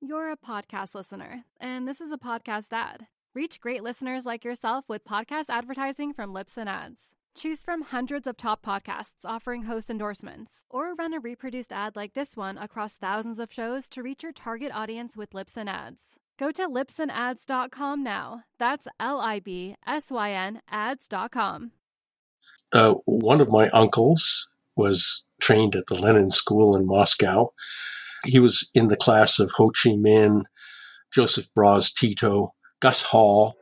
You're a podcast listener, and this is a podcast ad. Reach great listeners like yourself with podcast advertising from Libsyn Ads. Choose from hundreds of top podcasts offering host endorsements, or run a reproduced ad like this one across thousands of shows to reach your target audience with Libsyn Ads. Go to libsynads.com now. That's LIBSYN ads.com. One of my uncles was trained at the Lenin School in Moscow. He was in the class of Ho Chi Minh, Joseph Broz Tito, Gus Hall.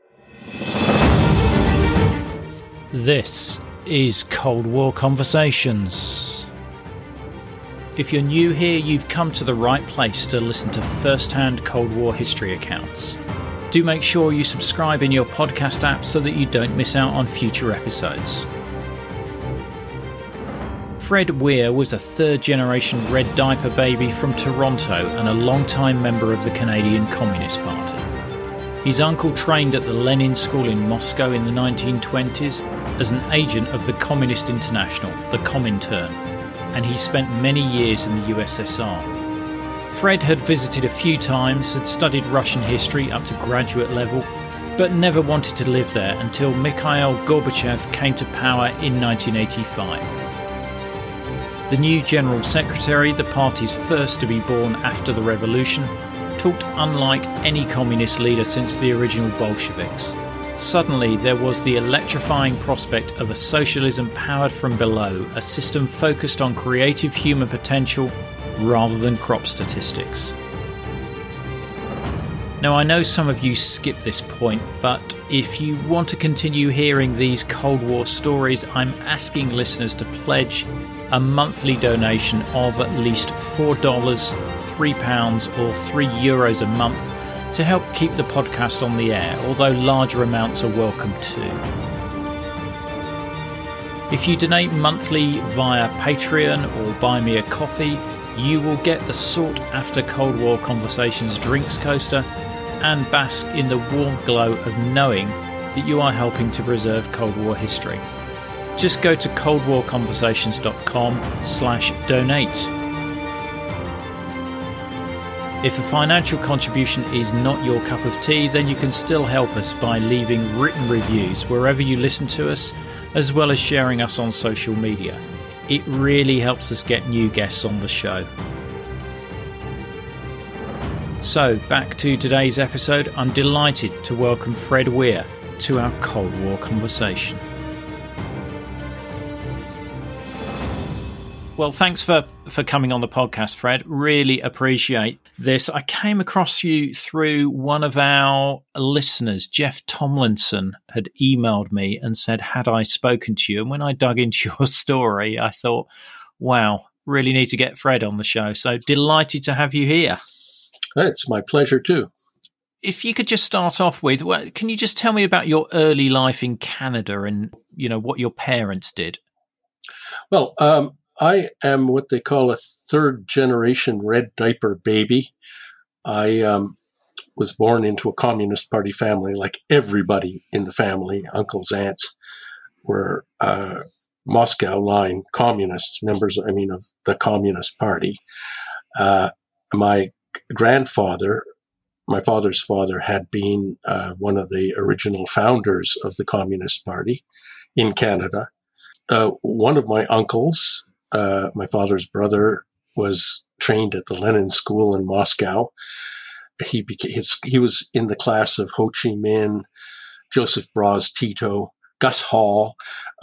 This is Cold War Conversations. If you're new here, you've come to the right place to listen to first-hand Cold War history accounts. Do make sure you subscribe in your podcast app so that you don't miss out on future episodes. Fred Weir was a third-generation red diaper baby from Toronto and a long-time member of the Canadian Communist Party. His uncle trained at the Lenin School in Moscow in the 1920s as an agent of the Communist International, the Comintern, and he spent many years in the USSR. Fred had visited a few times, had studied Russian history up to graduate level, but never wanted to live there until Mikhail Gorbachev came to power in 1985. The new General Secretary, the party's first to be born after the revolution, talked unlike any communist leader since the original Bolsheviks. Suddenly, there was the electrifying prospect of a socialism powered from below, a system focused on creative human potential rather than crop statistics. Now, I know some of you skip this point, but if you want to continue hearing these Cold War stories, I'm asking listeners to pledge a monthly donation of at least $4, £3 or €3 a month to help keep the podcast on the air, although larger amounts are welcome too. If you donate monthly via Patreon or Buy Me a Coffee, you will get the sought-after Cold War Conversations drinks coaster and bask in the warm glow of knowing that you are helping to preserve Cold War history. Just go to coldwarconversations.com/donate. If a financial contribution is not your cup of tea, then you can still help us by leaving written reviews wherever you listen to us, as well as sharing us on social media. It really helps us get new guests on the show. So, back to today's episode. I'm delighted to welcome Fred Weir to our Cold War conversation. Well, thanks for coming on the podcast, Fred. Really appreciate this. I came across you through one of our listeners. Jeff Tomlinson had emailed me and said, had I spoken to you? And when I dug into your story, I thought, wow, really need to get Fred on the show. So delighted to have you here. It's my pleasure, too. If you could just start off with, can you just tell me about your early life in Canada and, what your parents did? Well, I am what they call a third-generation red diaper baby. I was born into a Communist Party family, like everybody in the family. Uncles, aunts were Moscow line communists, members, of the Communist Party. My grandfather, my father's father, had been one of the original founders of the Communist Party in Canada. One of my uncles, my father's brother, was trained at the Lenin School in Moscow. He was in the class of Ho Chi Minh, Joseph Broz Tito, Gus Hall.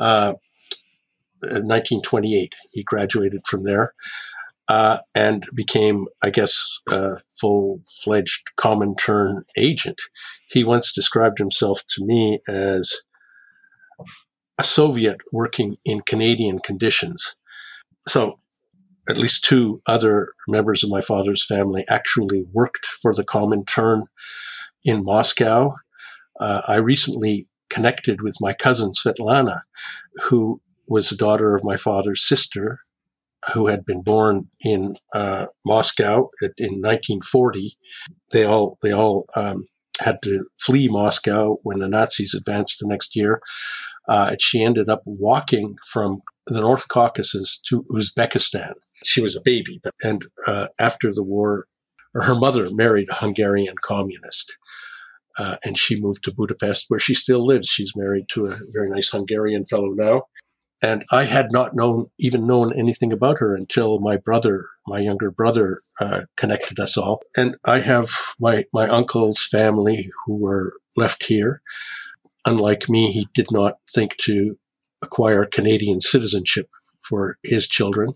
1928, he graduated from there and became, I guess, a full-fledged Comintern agent. He once described himself to me as a Soviet working in Canadian conditions. So at least two other members of my father's family actually worked for the Comintern in Moscow. I recently connected with my cousin Svetlana, who was the daughter of my father's sister, who had been born in Moscow in 1940. They all had to flee Moscow when the Nazis advanced the next year. She ended up walking from the North Caucasus to Uzbekistan. She was a baby, and after the war, her mother married a Hungarian communist. And she moved to Budapest, where she still lives. She's married to a very nice Hungarian fellow now. And I had not known anything about her until my younger brother, connected us all. And I have my uncle's family who were left here. Unlike me, he did not think to acquire Canadian citizenship for his children.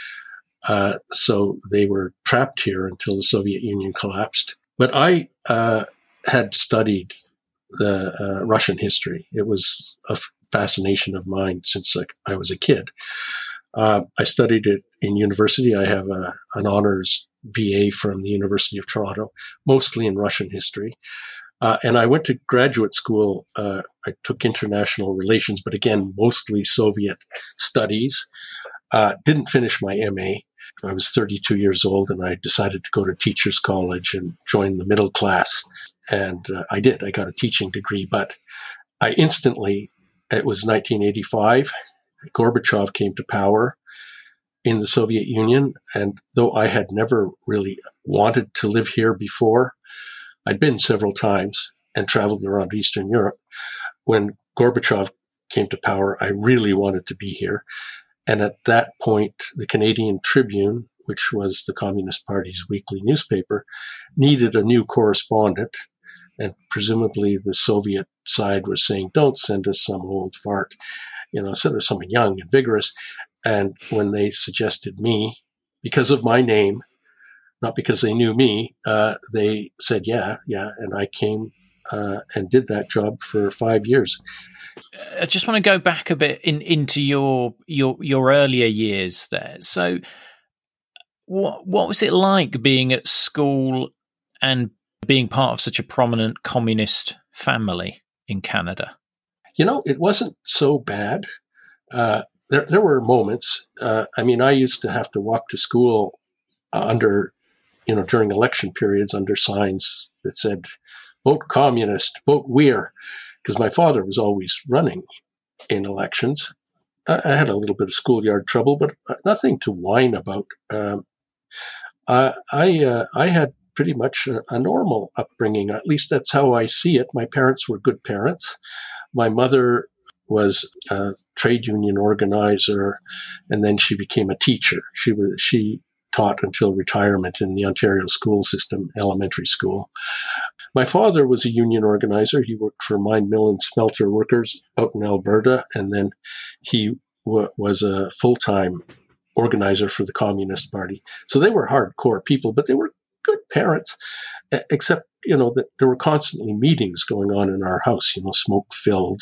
So they were trapped here until the Soviet Union collapsed. But I had studied the Russian history. It was a fascination of mine since I was a kid. I studied it in university. I have an honors BA from the University of Toronto, mostly in Russian history. And I went to graduate school. I took international relations, but again, mostly Soviet studies. Didn't finish my MA. I was 32 years old, and I decided to go to teachers' college and join the middle class. And I did. I got a teaching degree, but I instantly, it was 1985, Gorbachev came to power in the Soviet Union. And though I had never really wanted to live here before, I'd been several times and traveled around Eastern Europe. When Gorbachev came to power, I really wanted to be here. And at that point, the Canadian Tribune, which was the Communist Party's weekly newspaper, needed a new correspondent. And presumably the Soviet side was saying, don't send us some old fart, send us someone young and vigorous. And when they suggested me, because of my name, not because they knew me, they said, yeah. And I came and did that job for 5 years. I just want to go back a bit into your earlier years there. So what was it like being at school and being part of such a prominent communist family in Canada? It wasn't so bad. There were moments. I used to have to walk to school under, during election periods under signs that said, vote communist, vote Weir, because my father was always running in elections. I had a little bit of schoolyard trouble, but nothing to whine about. I had pretty much a normal upbringing. At least that's how I see it. My parents were good parents. My mother was a trade union organizer, and then she became a teacher. She taught until retirement in the Ontario school system, elementary school. My father was a union organizer. He worked for mine, mill, and smelter workers out in Alberta, and then he was a full-time organizer for the Communist Party. So they were hardcore people, but they were good parents, except, that there were constantly meetings going on in our house, smoke-filled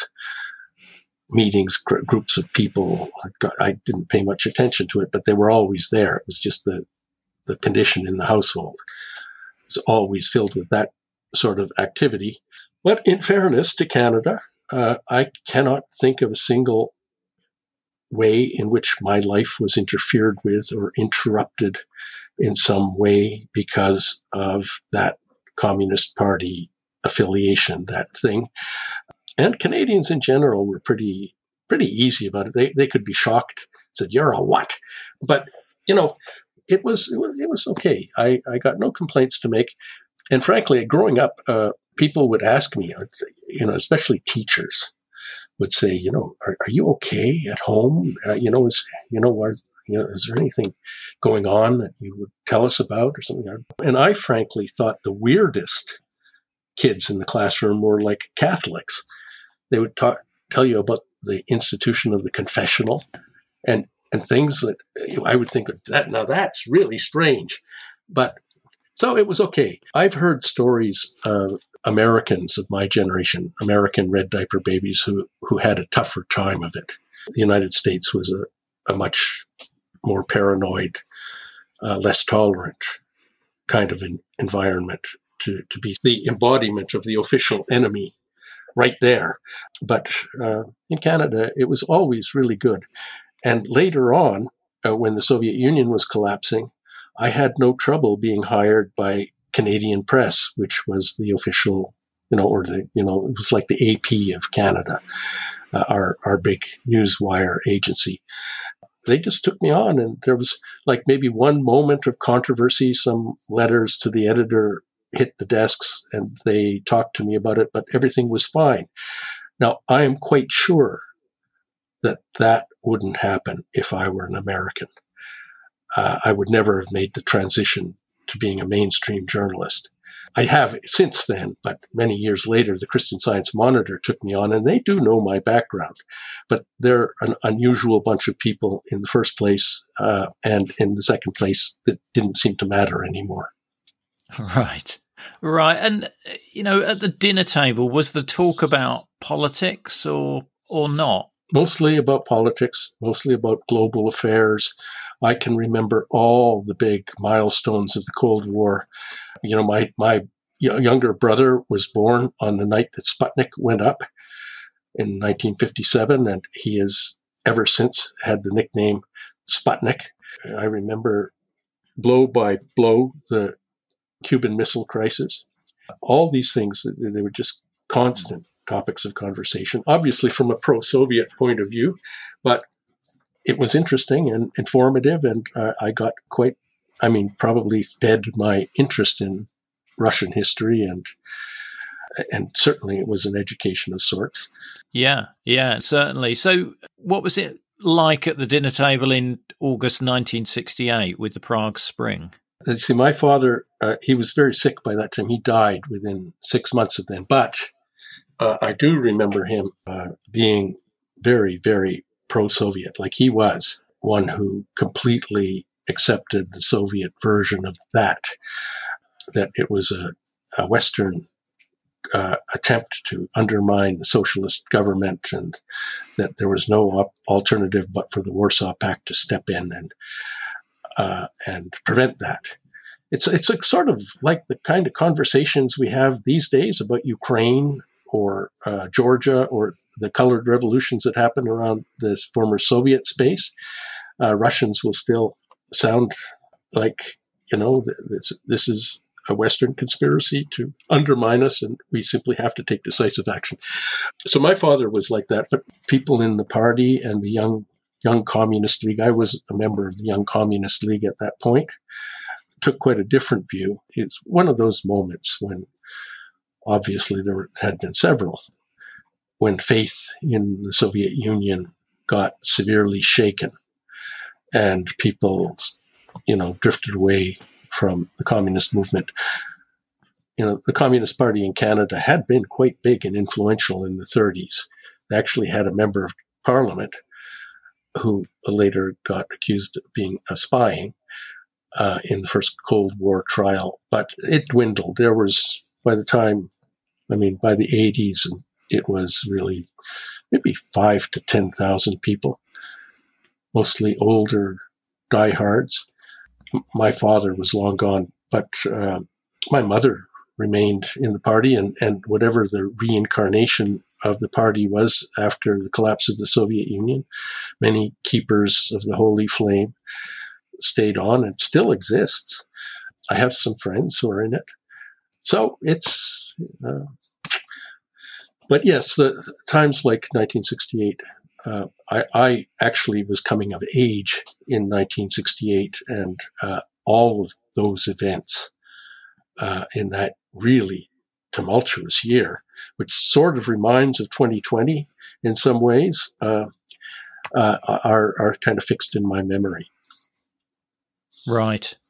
meetings, groups of people. I didn't pay much attention to it, but they were always there. It was just the condition in the household. It was always filled with that sort of activity. But in fairness to Canada, I cannot think of a single way in which my life was interfered with or interrupted in some way because of that Communist Party affiliation, that thing. And Canadians in general were pretty easy about it. They could be shocked, said, "You're a what?" But, it was okay. I got no complaints to make. And frankly, growing up, people would ask me, especially teachers would say, are you okay at home? Is there anything going on that you would tell us about or something? And I frankly thought the weirdest kids in the classroom were like Catholics. They would tell you about the institution of the confessional and things that I would think now that's really strange. But so it was okay. I've heard stories of Americans of my generation, American red diaper babies who had a tougher time of it. The United States was a much more paranoid, less tolerant kind of an environment to be the embodiment of the official enemy right there. But in Canada, it was always really good. And later on, when the Soviet Union was collapsing, I had no trouble being hired by Canadian Press, which was the official, it was like the AP of Canada, our big newswire agency. they just took me on. And there was like maybe one moment of controversy. Some letters to the editor hit the desks and they talked to me about it, but everything was fine. Now, I am quite sure that wouldn't happen if I were an American. I would never have made the transition to being a mainstream journalist. I have since then, but many years later, the Christian Science Monitor took me on, and they do know my background. But they're an unusual bunch of people in the first place, and in the second place, that didn't seem to matter anymore. Right. And, at the dinner table, was the talk about politics or not? Mostly about politics, mostly about global affairs. I can remember all the big milestones of the Cold War. My younger brother was born on the night that Sputnik went up in 1957, and he has ever since had the nickname Sputnik. I remember blow by blow the Cuban Missile Crisis. All these things, they were just constant topics of conversation, obviously from a pro-Soviet point of view, but it was interesting and informative, and I got probably fed my interest in Russian history, and certainly it was an education of sorts. Yeah, certainly. So what was it like at the dinner table in August 1968 with the Prague Spring? See, my father, he was very sick by that time. He died within 6 months of then, but I do remember him being very, very pro-Soviet. Like, he was one who completely accepted the Soviet version of that it was a Western attempt to undermine the socialist government, and that there was no alternative but for the Warsaw Pact to step in and prevent that. It's a sort of like the kind of conversations we have these days about Ukraine or Georgia or the colored revolutions that happened around this former Soviet space. Russians will still sound like, this is a Western conspiracy to undermine us, and we simply have to take decisive action. So my father was like that, but people in the party and the Young Communist League, I was a member of the Young Communist League at that point, took quite a different view. It's one of those moments when, obviously, there had been several, when faith in the Soviet Union got severely shaken and people, drifted away from the communist movement. The Communist Party in Canada had been quite big and influential in the 30s. They actually had a member of parliament who later got accused of being spying in the first Cold War trial, but it dwindled. There was, by the 80s, it was really maybe 5,000 to 10,000 people, mostly older diehards. My father was long gone, but my mother remained in the party, and whatever the reincarnation of the party was after the collapse of the Soviet Union, many keepers of the Holy Flame stayed on and still exists. I have some friends who are in it. So it's, but yes, the times like 1968, I actually was coming of age in 1968, and all of those events in that really tumultuous year, which sort of reminds of 2020 in some ways, are kind of fixed in my memory. Right.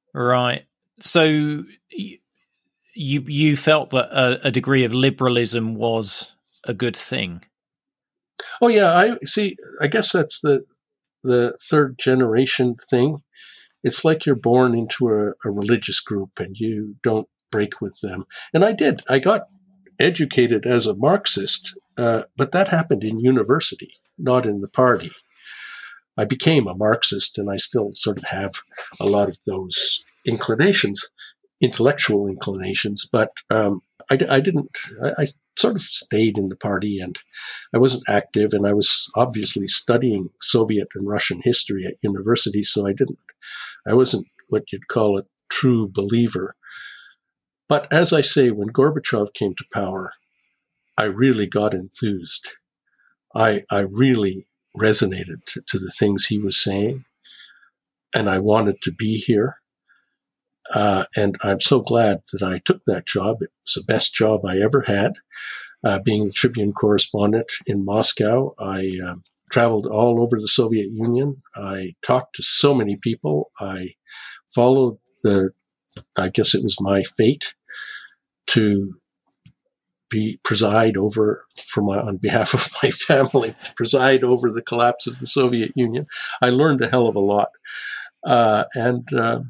So you felt that a degree of liberalism was a good thing. Oh yeah, I guess that's the third generation thing. It's like you're born into a religious group and you don't break with them. And I did. I got educated as a Marxist, but that happened in university, not in the party. I became a Marxist, and I still sort of have a lot of those inclinations, intellectual inclinations, but I didn't. I sort of stayed in the party, and I wasn't active, and I was obviously studying Soviet and Russian history at university, so I wasn't what you'd call a true believer. But as I say, when Gorbachev came to power, I really got enthused. I really, resonated to the things he was saying, and I wanted to be here. And I'm so glad that I took that job. It was the best job I ever had, being the Tribune correspondent in Moscow. I traveled all over the Soviet Union. I talked to so many people. I followed I guess it was my fate to preside over, on behalf of my family, to preside over the collapse of the Soviet Union. I learned a hell of a lot. And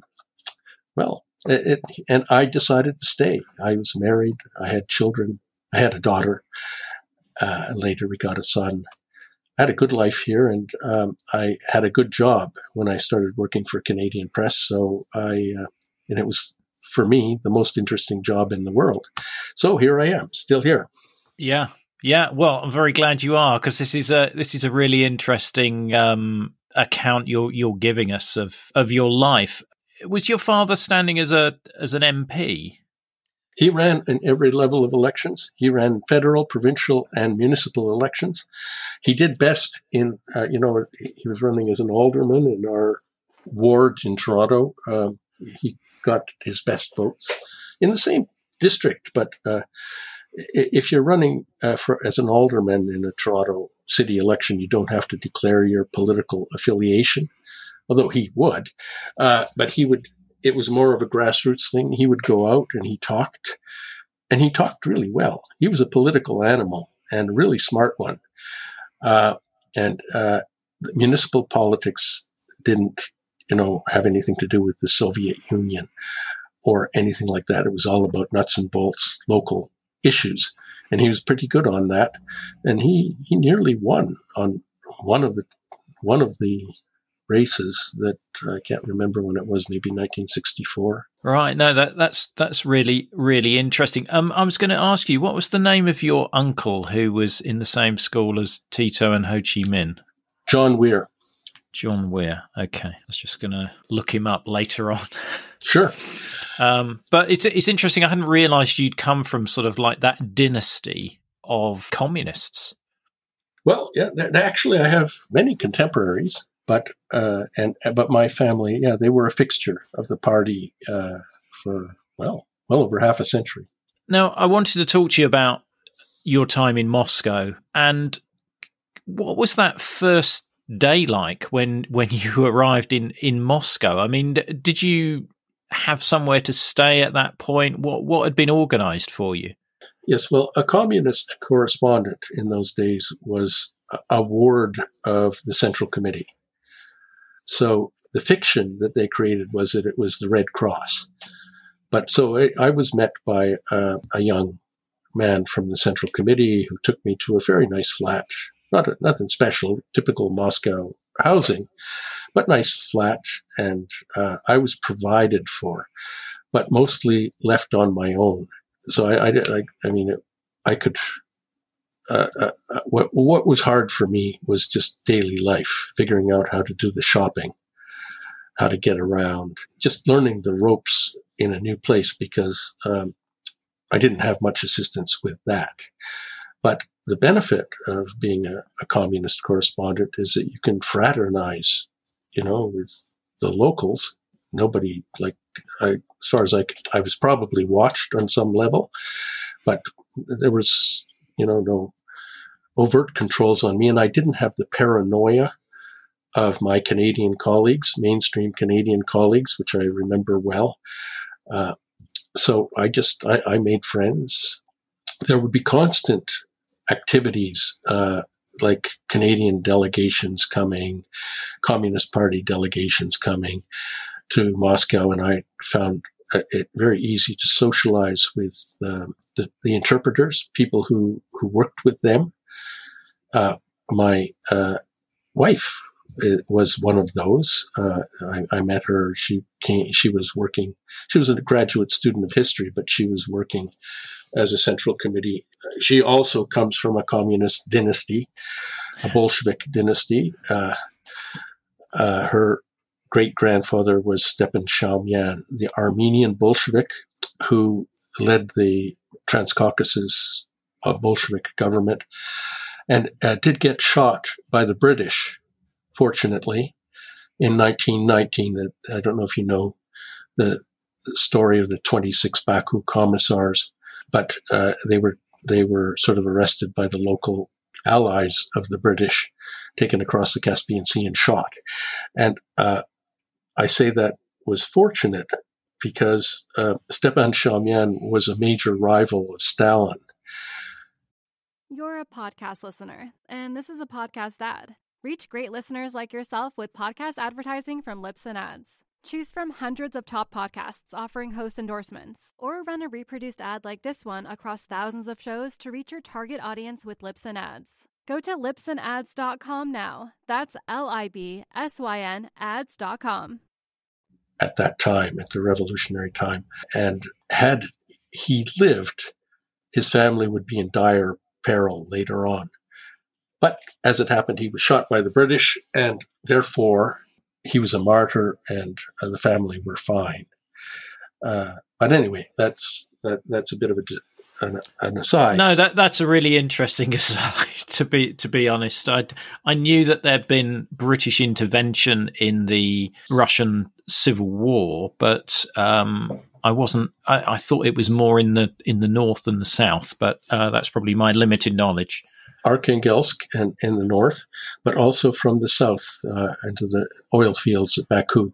I decided to stay. I was married. I had children. I had a daughter. Later we got a son. I had a good life here, and I had a good job when I started working for Canadian Press. So and it was, for me, the most interesting job in the world. So here I am, still here. Yeah. Well, I'm very glad you are, because this is a really interesting account you're giving us of your life. Was your father standing as an MP? He ran in every level of elections. He ran federal, provincial, and municipal elections. He did best in, he was running as an alderman in our ward in Toronto. He got his best votes in the same district. But if you're running as an alderman in a Toronto city election, you don't have to declare your political affiliation, although he would. But it was more of a grassroots thing. He would go out and he talked really well. He was a political animal and a really smart one. Municipal politics didn't, have anything to do with the Soviet Union or anything like that. It was all about nuts and bolts, local issues. And he was pretty good on that. And he nearly won on one of the races that I can't remember when it was, maybe 1964. Right. No, that's really, really interesting. I was going to ask you, what was the name of your uncle who was in the same school as Tito and Ho Chi Minh? John Weir. John Weir. Okay. I was just going to look him up later on. Sure. But it's interesting. I hadn't realized you'd come from sort of like that dynasty of communists. Well, yeah, actually I have many contemporaries. But my family, they were a fixture of the party for well over half a century. Now, I wanted to talk to you about your time in Moscow, and what was that first day like when you arrived in Moscow? I mean, did you have somewhere to stay at that point? What had been organized for you? Yes, well, a communist correspondent in those days was a ward of the Central Committee. So the fiction that they created was that it was the Red Cross. But so I was met by a young man from the Central Committee who took me to a very nice flat, nothing special, typical Moscow housing, but nice flat. And I was provided for, but mostly left on my own. So what was hard for me was just daily life, figuring out how to do the shopping, how to get around, just learning the ropes in a new place, because I didn't have much assistance with that. But the benefit of being a communist correspondent is that you can fraternize, with the locals. Nobody, as far as I was probably watched on some level, but there was, no overt controls on me, and I didn't have the paranoia of my Canadian colleagues, mainstream Canadian colleagues, which I remember well. So I made friends. There would be constant activities, like Canadian delegations coming, Communist Party delegations coming to Moscow, and I found it very easy to socialize with the interpreters, people who worked with them. My wife was one of those. I met her. She was working. She was a graduate student of history, but she was working as a Central Committee. She also comes from a communist dynasty, a Bolshevik dynasty. Her great-grandfather was Stepan Shalmyan, the Armenian Bolshevik who led the Transcaucasus Bolshevik government. and did get shot by the British, fortunately, in 1919. I don't know if you know the story of the 26 Baku commissars, but they were sort of arrested by the local allies of the British, taken across the Caspian Sea and shot. And I say that was fortunate because Stepan Shamyan was a major rival of Stalin. You're a podcast listener, and this is a podcast ad. Reach great listeners like yourself with podcast advertising from Libsyn Ads. Choose from hundreds of top podcasts offering host endorsements, or run a reproduced ad like this one across thousands of shows to reach your target audience with Libsyn Ads. Go to libsynads.com now. That's LIBSYN ads.com. At that time, at the revolutionary time. And had he lived, his family would be in dire peril later on. But as it happened, he was shot by the British, and therefore he was a martyr, and the family were fine. But anyway, that's a bit of an aside. No, that's a really interesting aside. To be honest, I knew that there'd been British intervention in the Russian Civil War, but I wasn't. I thought it was more in the north than the south. But that's probably my limited knowledge. Arkhangelsk and in the north, but also from the south into the oil fields at Baku.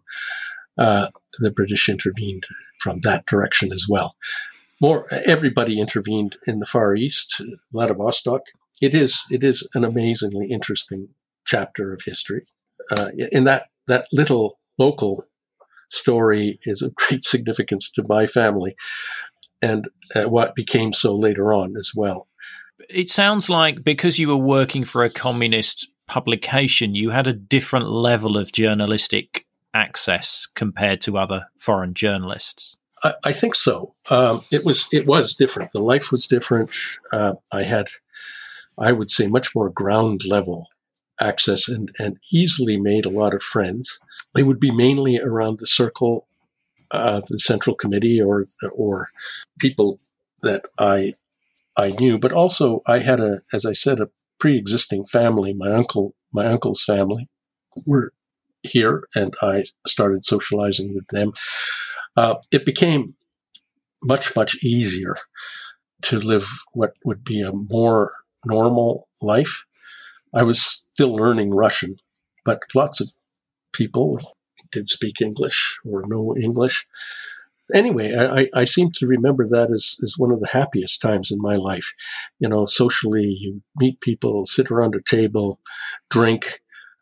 The British intervened from that direction as well. Everybody intervened in the Far East, Vladivostok. It is an amazingly interesting chapter of history. In that little local story is of great significance to my family, and what became so later on as well. It sounds like because you were working for a communist publication, you had a different level of journalistic access compared to other foreign journalists. I think so. It was different. The life was different. I had, I would say, much more ground level access and easily made a lot of friends. They would be mainly around the circle of the Central Committee or people that I knew, but also I had as I said, a pre-existing family. My uncle's family were here, and I started socializing with them. It became much, much easier to live what would be a more normal life. I was still learning Russian, but lots of people did speak English or know English. Anyway, I seem to remember that as one of the happiest times in my life. You know, socially, you meet people, sit around a table, drink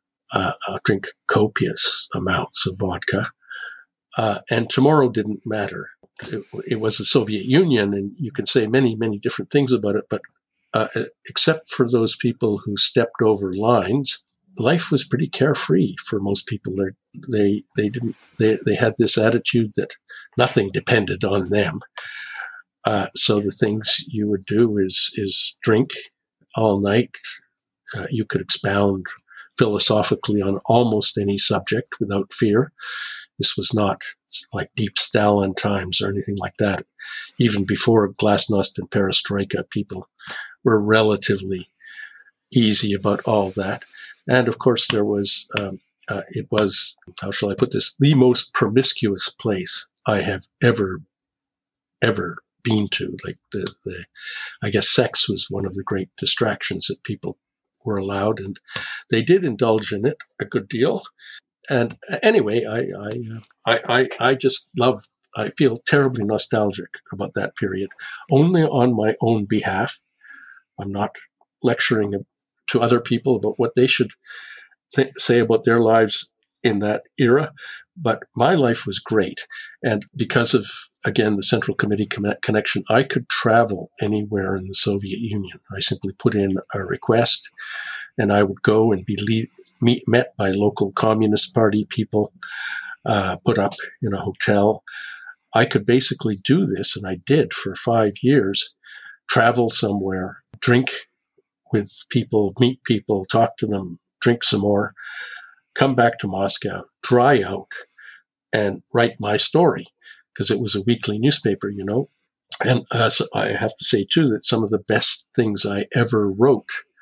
copious amounts of vodka. And tomorrow didn't matter. It was the Soviet Union, and you can say many, many different things about it, but except for those people who stepped over lines, life was pretty carefree for most people. They had this attitude that nothing depended on them. So the things you would do is drink all night. You could expound philosophically on almost any subject without fear. This was not like deep Stalin times or anything like that. Even before Glasnost and Perestroika, people were relatively easy about all that. And of course, there was, it was, how shall I put this, the most promiscuous place I have ever been to. Like I guess sex was one of the great distractions that people were allowed, and they did indulge in it a good deal. And anyway, I just love, I feel terribly nostalgic about that period, only on my own behalf. I'm not lecturing to other people about what they should say about their lives in that era, but my life was great. And because of, again, the Central Committee connection, I could travel anywhere in the Soviet Union. I simply put in a request, and I would go and be met by local Communist Party people, put up in a hotel. I could basically do this, and I did for 5 years, travel somewhere, drink with people, meet people, talk to them, drink some more, come back to Moscow, dry out, and write my story, because it was a weekly newspaper, you know. And so I have to say, too, that some of the best things I ever wrote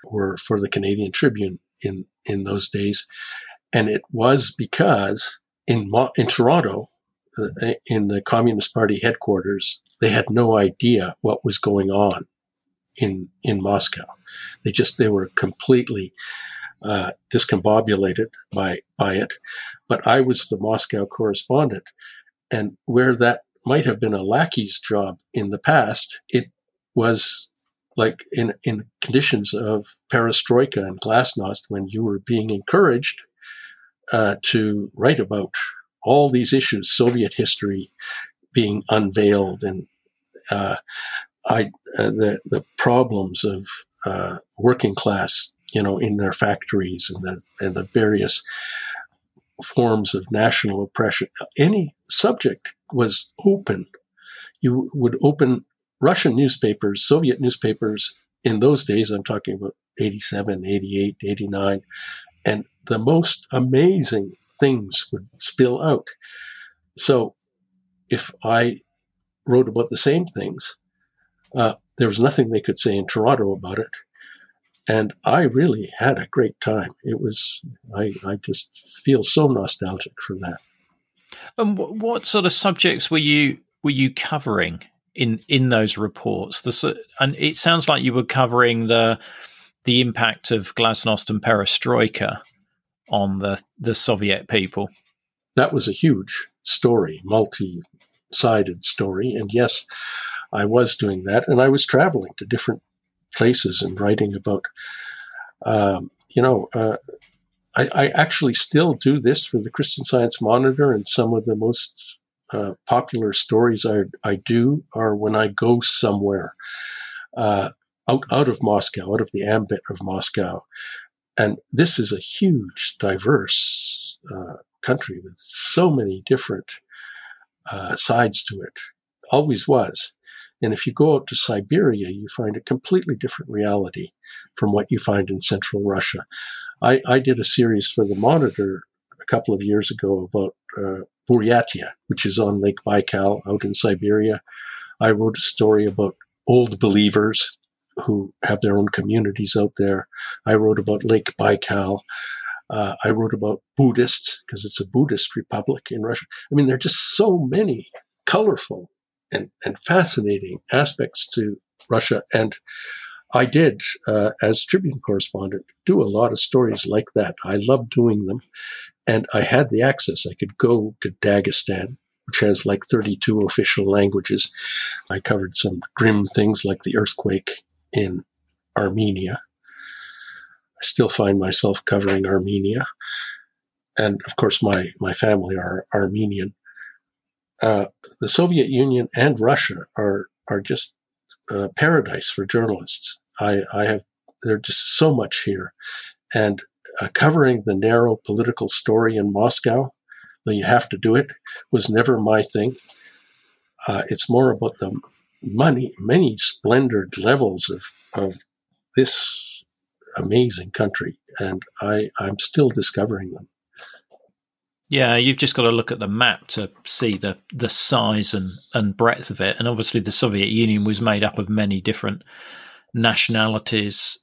were for the Canadian Tribune in those days. And it was because in Toronto, in the Communist Party headquarters, they had no idea what was going on in Moscow. They were completely discombobulated by it. But I was the Moscow correspondent, and where that might have been a lackey's job in the past, it was like in conditions of perestroika and glasnost, when you were being encouraged to write about all these issues, Soviet history being unveiled, and the problems of working class, in their factories, and the various forms of national oppression. Any subject was open. You would open Russian newspapers, Soviet newspapers in those days, I'm talking about 87, 88, 89, and the most amazing things would spill out. So if I wrote about the same things, there was nothing they could say in Toronto about it. And I really had a great time. It was, I just feel so nostalgic for that. And what sort of subjects were you covering in those reports? And it sounds like you were covering the impact of glasnost and perestroika on the Soviet people. That was a huge story, multi-sided story. And yes, I was doing that. And I was traveling to different places and writing about, I actually still do this for the Christian Science Monitor, and some of the most popular stories I do are when I go somewhere out of Moscow, out of the ambit of Moscow. And this is a huge, diverse country with so many different sides to it. Always was. And if you go out to Siberia, you find a completely different reality from what you find in central Russia. I did a series for the Monitor a couple of years ago about Buryatia, which is on Lake Baikal out in Siberia. I wrote a story about old believers who have their own communities out there. I wrote about Lake Baikal. I wrote about Buddhists, because it's a Buddhist republic in Russia. I mean, there are just so many colorful and fascinating aspects to Russia. And I did, as Tribune correspondent, do a lot of stories like that. I loved doing them. And I had the access. I could go to Dagestan, which has like 32 official languages. I covered some grim things like the earthquake in Armenia. I still find myself covering Armenia. And of course, my family are Armenian. The Soviet Union and Russia are just paradise for journalists. There's just so much here. And covering the narrow political story in Moscow, though you have to do it, was never my thing. It's more about the many splendored levels of this amazing country, and I'm still discovering them. Yeah, you've just got to look at the map to see the size and breadth of it. And obviously the Soviet Union was made up of many different nationalities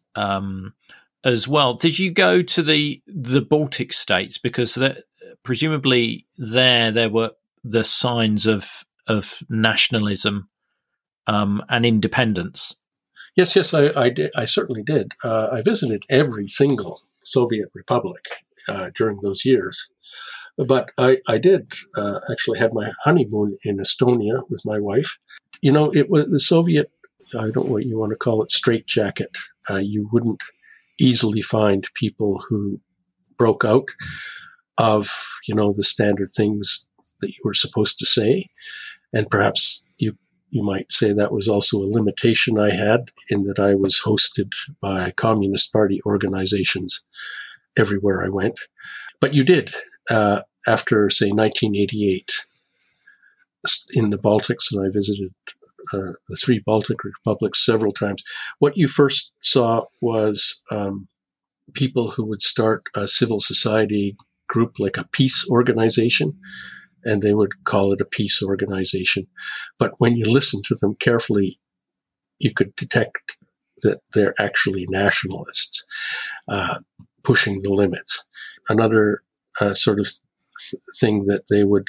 as well. Did you go to the Baltic states? Because presumably there were the signs of nationalism and independence. Yes, I did. I certainly did. I visited every single Soviet republic during those years. But I did actually have my honeymoon in Estonia with my wife. It was the Soviet, I don't know what you want to call it, straitjacket. You wouldn't easily find people who broke out of, the standard things that you were supposed to say. And perhaps you might say that was also a limitation I had, in that I was hosted by Communist Party organizations everywhere I went. But you did. After, say, 1988, in the Baltics, and I visited the three Baltic republics several times, what you first saw was people who would start a civil society group, like a peace organization, and they would call it a peace organization. But when you listen to them carefully, you could detect that they're actually nationalists, pushing the limits. Another sort of thing that they would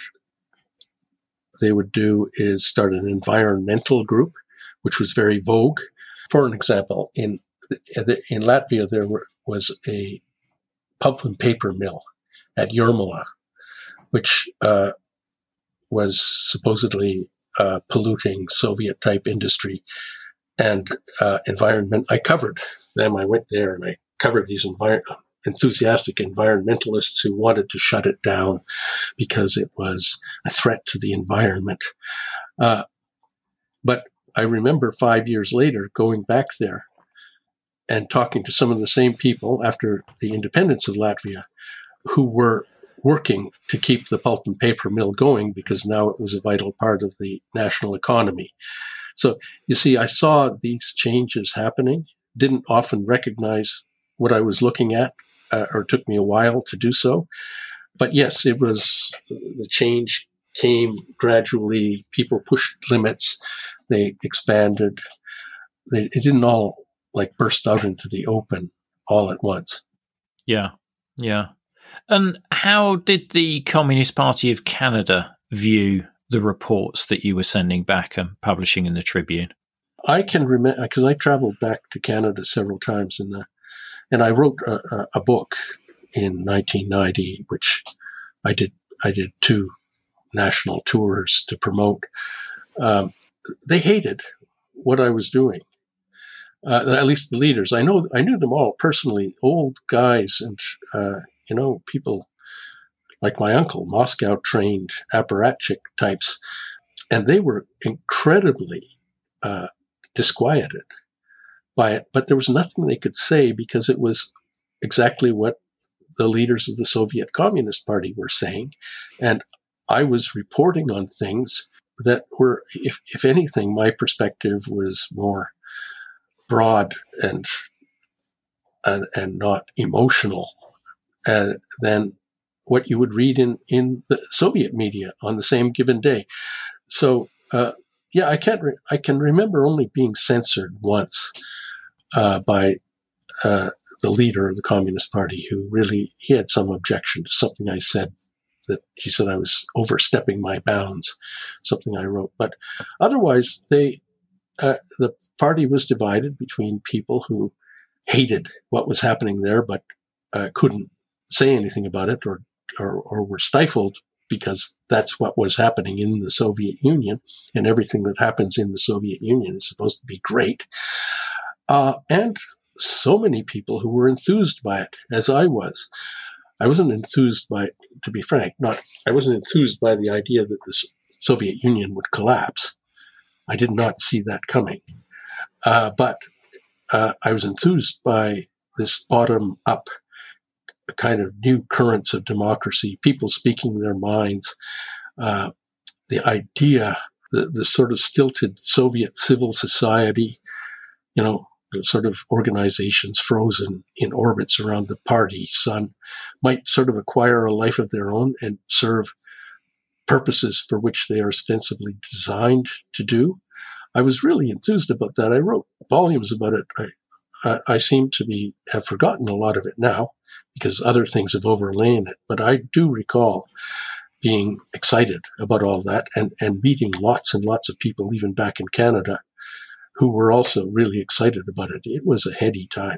do is start an environmental group, which was very vogue. For an example, in Latvia, there was a pulp and paper mill at Jurmala, which was supposedly polluting Soviet-type industry and environment. I covered them. I went there and I covered these enthusiastic environmentalists who wanted to shut it down because it was a threat to the environment. But I remember 5 years later going back there and talking to some of the same people after the independence of Latvia who were working to keep the pulp and paper mill going because now it was a vital part of the national economy. So you see, I saw these changes happening, didn't often recognize what I was looking at, or it took me a while to do so. But yes, the change came gradually. People pushed limits. They expanded. It didn't all burst out into the open all at once. Yeah. And how did the Communist Party of Canada view the reports that you were sending back and publishing in the Tribune? I can remember, because I traveled back to Canada several times, and I wrote a book in 1990, which I did 2 national tours to promote. They hated what I was doing. At least the leaders. I knew them all personally, old guys and people like my uncle, Moscow-trained apparatchik types, and they were incredibly disquieted by it. But there was nothing they could say because it was exactly what the leaders of the Soviet Communist Party were saying, and I was reporting on things that were, if anything, my perspective was more broad and not emotional than what you would read in the Soviet media on the same given day. So I can remember only being censored once by the leader of the Communist Party, who he had some objection to something I said, that he said I was overstepping my bounds, something I wrote. But otherwise, the party was divided between people who hated what was happening there, but couldn't say anything about it, or were stifled because that's what was happening in the Soviet Union, and everything that happens in the Soviet Union is supposed to be great. And so many people who were enthused by it, as I was. I wasn't enthused by it, to be frank. I wasn't enthused by the idea that the Soviet Union would collapse. I did not see that coming. But I was enthused by this bottom-up kind of new currents of democracy, people speaking their minds, the idea, the sort of stilted Soviet civil society, the sort of organizations frozen in orbits around the party sun, might sort of acquire a life of their own and serve purposes for which they are ostensibly designed to do. I was really enthused about that. I wrote volumes about it. I seem to have forgotten a lot of it now because other things have overlain it. But I do recall being excited about all that and meeting lots and lots of people, even back in Canada, who were also really excited about it. It was a heady time.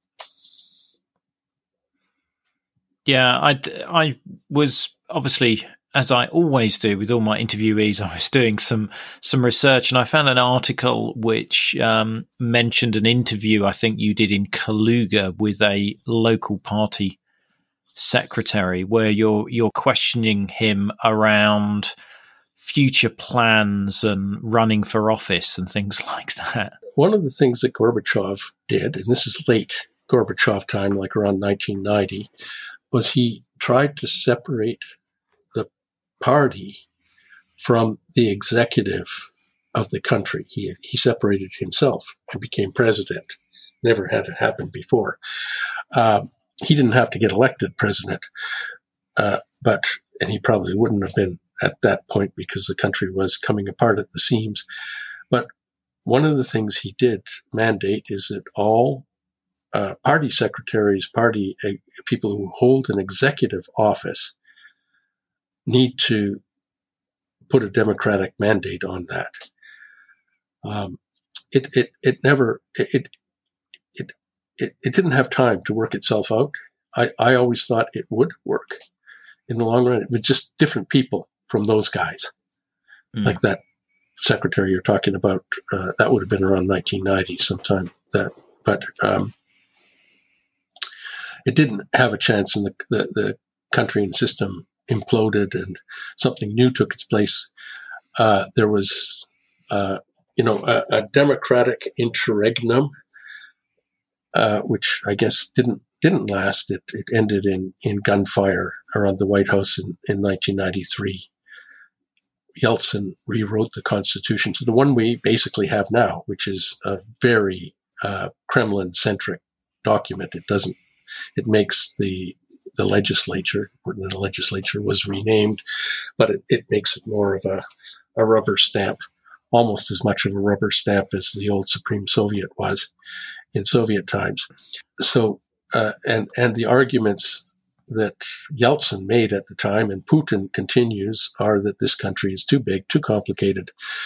Yeah, I was obviously, as I always do with all my interviewees, I was doing some research, and I found an article which mentioned an interview I think you did in Kaluga with a local party secretary, where you're questioning him around future plans and running for office and things like that. One of the things that Gorbachev did, and this is late Gorbachev time, like around 1990, was he tried to separate the party from the executive of the country. He separated himself and became president. Never had it happen before. He didn't have to get elected president, and he probably wouldn't have been at that point because the country was coming apart at the seams. But one of the things he did mandate is that all party secretaries, people who hold an executive office need to put a democratic mandate on that. It didn't have time to work itself out. I always thought it would work in the long run. It was just different people from those guys, like that secretary you're talking about. That would have been around 1990 sometime. But it didn't have a chance, and the country and system imploded, and something new took its place. There was, a democratic interregnum, which I guess didn't last. It ended in gunfire around the White House in 1993. Yeltsin rewrote the Constitution to the one we basically have now, which is a very Kremlin-centric document. It makes the legislature, when the legislature was renamed, but it makes it more of a rubber stamp, almost as much of a rubber stamp as the old Supreme Soviet was in Soviet times. So, and the arguments that Yeltsin made at the time, and Putin continues, are that this country is too big, too complicated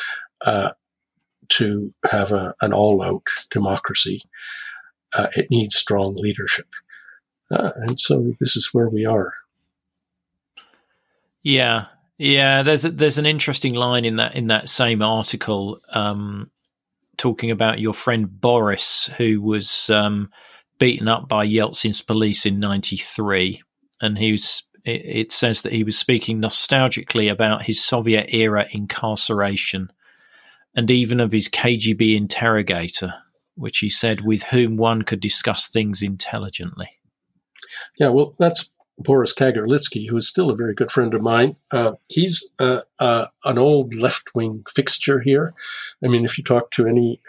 to have an all-out democracy. It needs strong leadership. And so this is where we are. Yeah. There's an interesting line in that same article talking about your friend Boris, who was beaten up by Yeltsin's police in '93, and it says that he was speaking nostalgically about his Soviet-era incarceration, and even of his KGB interrogator, which he said with whom one could discuss things intelligently. Yeah, well, that's Boris Kagarlitsky, who is still a very good friend of mine. He's an old left-wing fixture here. I mean, if you talk to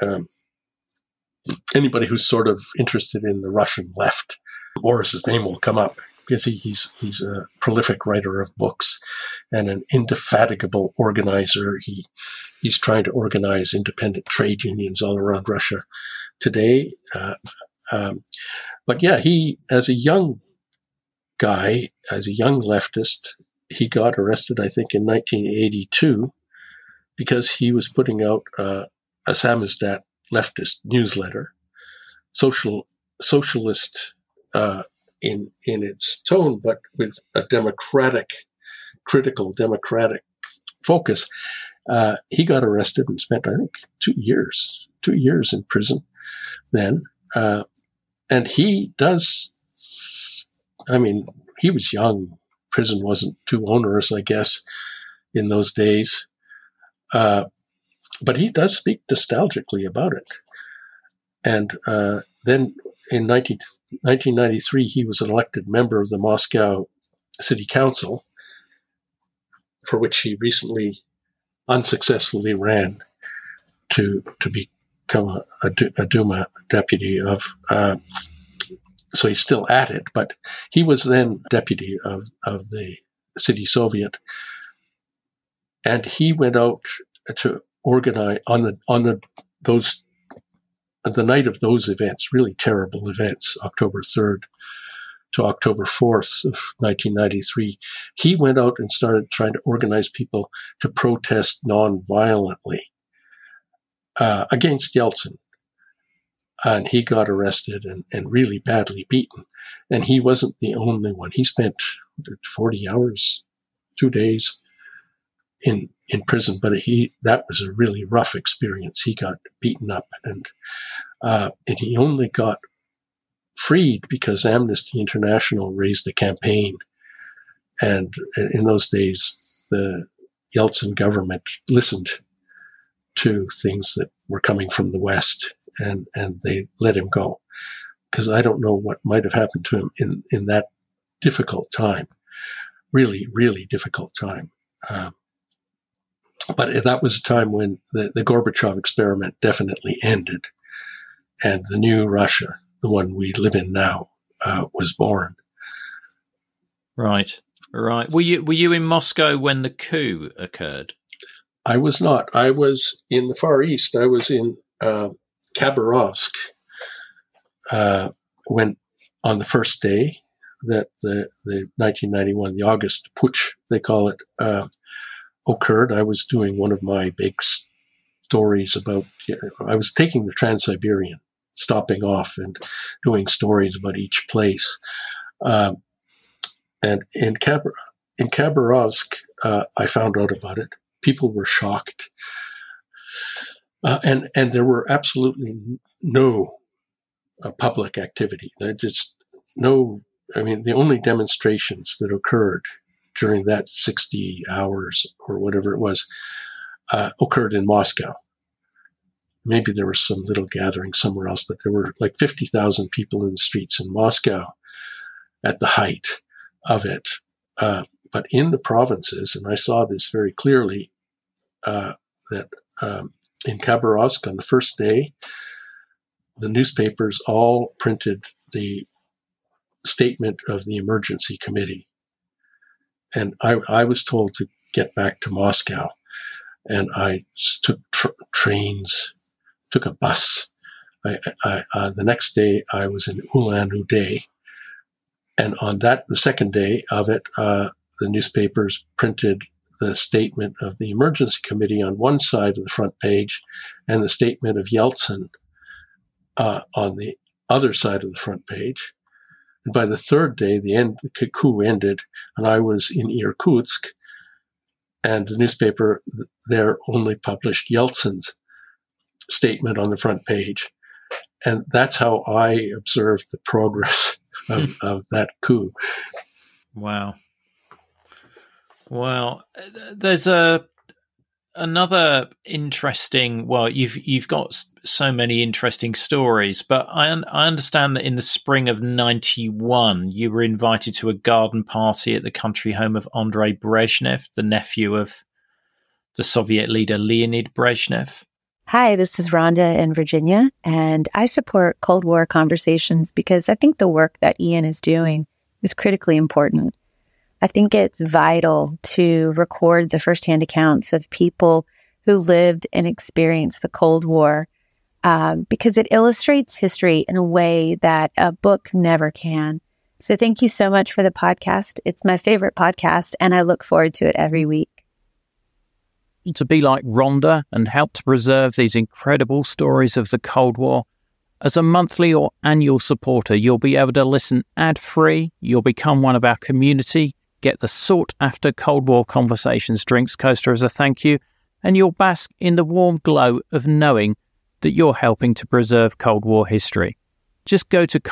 anybody who's sort of interested in the Russian left, Boris's name will come up, because he's a prolific writer of books and an indefatigable organizer. He's trying to organize independent trade unions all around Russia today. But yeah, he, as a young guy, as a young leftist, he got arrested, I think, in 1982 because he was putting out a samizdat leftist newsletter, socialist in its tone, but with a critical democratic focus. He got arrested and spent, I think, 2 years in prison then. And he does, I mean, he was young. Prison wasn't too onerous, I guess, in those days. But he does speak nostalgically about it. And then in 1993, he was an elected member of the Moscow City Council, for which he recently unsuccessfully ran to become a Duma deputy of. So he's still at it, but he was then deputy of the City Soviet, and he went out to organize on the night of those events, really terrible events, October 3rd to October 4th of 1993. He went out and started trying to organize people to protest nonviolently against Yeltsin. And he got arrested and really badly beaten. And he wasn't the only one. He spent 40 hours, 2 days in prison. But that was a really rough experience. He got beaten up, and he only got freed because Amnesty International raised a campaign. And in those days, the Yeltsin government listened to things that were coming from the West, and they let him go, because I don't know what might have happened to him in that difficult time, really, really difficult time. But that was a time when the Gorbachev experiment definitely ended, and the new Russia, the one we live in now, was born. Right. Were you in Moscow when the coup occurred? I was not. I was in the Far East. I was in Khabarovsk when, on the first day that the 1991, the August Putsch, they call it, occurred. I was doing one of my big stories about, I was taking the Trans-Siberian, stopping off and doing stories about each place. And in Khabarovsk, I found out about it. People were shocked. And there were absolutely no public activity. The only demonstrations that occurred during that 60 hours or whatever it was occurred in Moscow. Maybe there was some little gathering somewhere else, but there were like 50,000 people in the streets in Moscow at the height of it. But in the provinces, and I saw this very clearly, that in Khabarovsk on the first day, the newspapers all printed the statement of the emergency committee. And I was told to get back to Moscow. And I took trains, took a bus. The next day, I was in Ulan-Ude. And on the second day of it, the newspapers printed the statement of the emergency committee on one side of the front page and the statement of Yeltsin on the other side of the front page. And by the third day, the coup ended, and I was in Irkutsk, and the newspaper there only published Yeltsin's statement on the front page. And that's how I observed the progress of that coup. Wow. Well, there's another interesting. Well, you've got so many interesting stories, but I understand that in the spring of '91, you were invited to a garden party at the country home of Andrei Brezhnev, the nephew of the Soviet leader Leonid Brezhnev. Hi, this is Rhonda in Virginia, and I support Cold War conversations because I think the work that Ian is doing is critically important. I think it's vital to record the firsthand accounts of people who lived and experienced the Cold War because it illustrates history in a way that a book never can. So thank you so much for the podcast. It's my favorite podcast, and I look forward to it every week. To be like Rhonda and help to preserve these incredible stories of the Cold War, as a monthly or annual supporter, you'll be able to listen ad-free, you'll become one of our community, get the sought-after Cold War Conversations drinks coaster as a thank you, and you'll bask in the warm glow of knowing that you're helping to preserve Cold War history. Just go to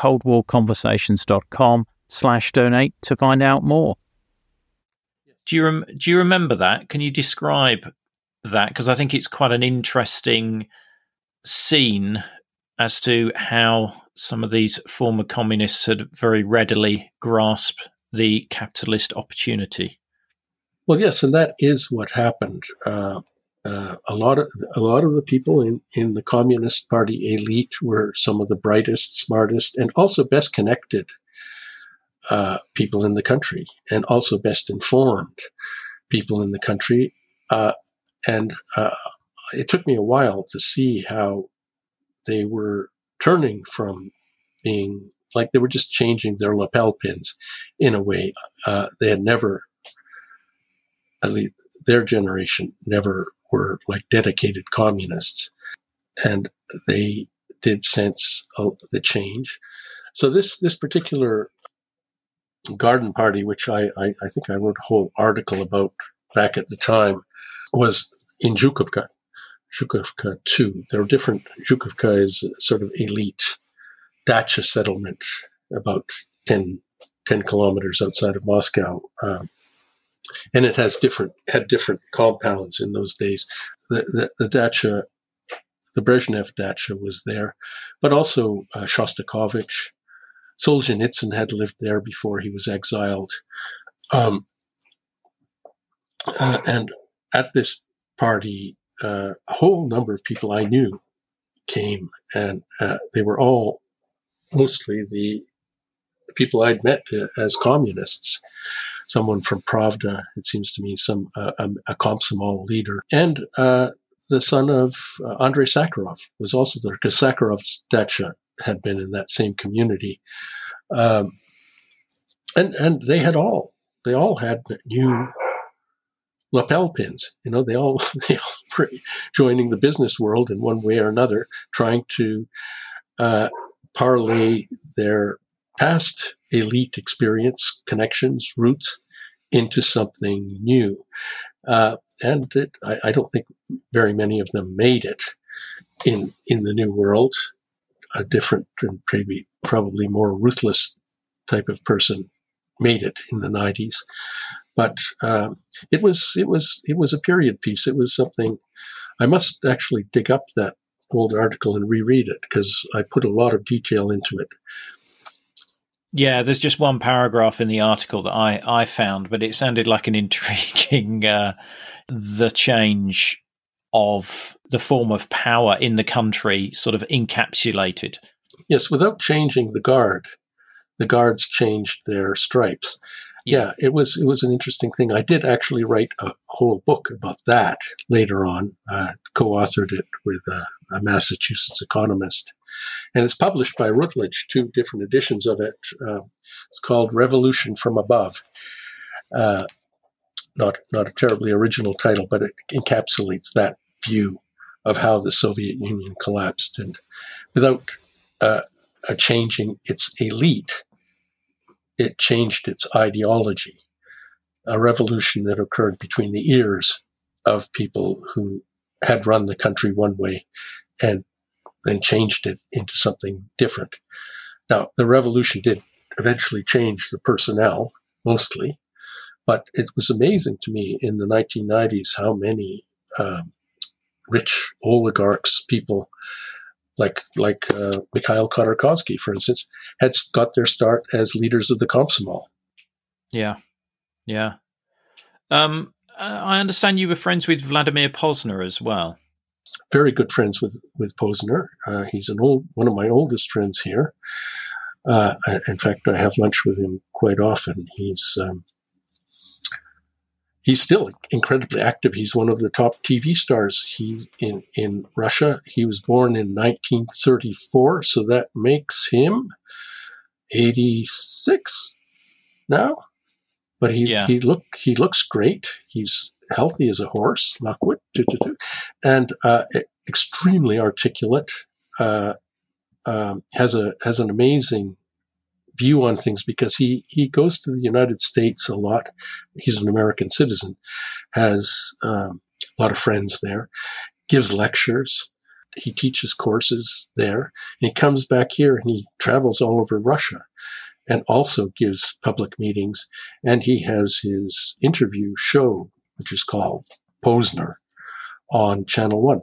coldwarconversations.com/donate to find out more. Do you remember that? Can you describe that? Because I think it's quite an interesting scene as to how some of these former communists had very readily grasped the capitalist opportunity. Well, yes, and that is what happened. A lot of the people in the Communist Party elite were some of the brightest, smartest, and also best connected people in the country, and also best informed people in the country. And it took me a while to see how they were turning from being like they were just changing their lapel pins in a way. They had never, at least their generation, never were like dedicated communists. And they did sense the change. So this particular garden party, which I think I wrote a whole article about back at the time, was in Zhukovka 2. There were different. Zhukovka is a sort of elite dacha settlement about 10 kilometers outside of Moscow. And it had different compounds in those days. The dacha, the Brezhnev dacha was there, but also Shostakovich. Solzhenitsyn had lived there before he was exiled. And at this party, a whole number of people I knew came, and they were all mostly the people I'd met as communists. someone from Pravda, it seems to me, a Komsomol leader, and the son of Andrei Sakharov was also there, because Sakharov's dacha had been in that same community. And they all had new lapel pins. They all were joining the business world in one way or another, trying to parlay their past elite experience, connections, roots into something new. I don't think very many of them made it in the new world. A different and probably more ruthless type of person made it in the 90s. But it was a period piece. It was something. I must actually dig up that old article and reread it, because I put a lot of detail into it. Yeah, there's just one paragraph in the article that I found, but it sounded like an intriguing the change of the form of power in the country sort of encapsulated. Yes, without changing the guards changed their stripes. Yeah, it was an interesting thing. I did actually write a whole book about that later on, co-authored it with a Massachusetts economist. And it's published by Routledge, 2 different editions of it. It's called Revolution from Above. Not a terribly original title, but it encapsulates that view of how the Soviet Union collapsed. And without changing its elite, it changed its ideology. A revolution that occurred between the ears of people who had run the country one way and then changed it into something different. Now, the revolution did eventually change the personnel, mostly, but it was amazing to me in the 1990s how many rich oligarchs, people like Mikhail Khodorkovsky, for instance, had got their start as leaders of the Komsomol. Yeah. I understand you were friends with Vladimir Posner as well. Very good friends with Posner. He's one of my oldest friends here. In fact, I have lunch with him quite often. He's still incredibly active. He's one of the top TV stars in Russia. He was born in 1934, so that makes him 86 now. But he looks great. He's healthy as a horse, knockwood, and extremely articulate. Has an amazing view on things, because he goes to the United States a lot. He's an American citizen, has a lot of friends there, gives lectures. He teaches courses there. And he comes back here and he travels all over Russia and also gives public meetings. And he has his interview show, which is called Posner, on Channel 1.